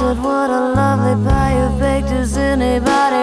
but what a lovely pie you baked. Does anybody